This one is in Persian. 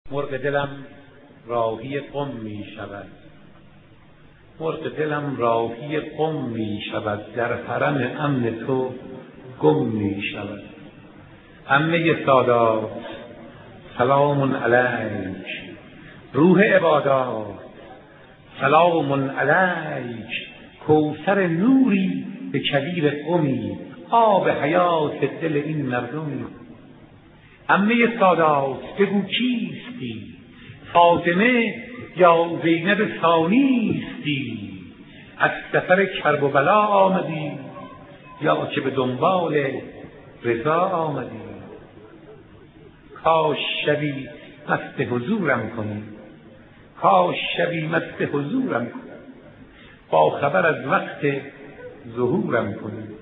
مرغ دلم راهی قم می شود، مرغ دلم راهی قم می شود، در حرم امن تو گم می شود. عمه سادات سلام علیک، روح عبادات سلام علیک، کوثر نوری به کویر قمی، آب حیات دل این مردمی. عمه سادات بگو کیستی، فاطمه یا زینب ثانیستی، از سفر کرب و بلا آمدی یا که به دنبال رضا آمدی؟ کاش شبی مست حضورم کنی، کاش شبی مست حضورم کنی، با خبر از وقت ظهورم کنی.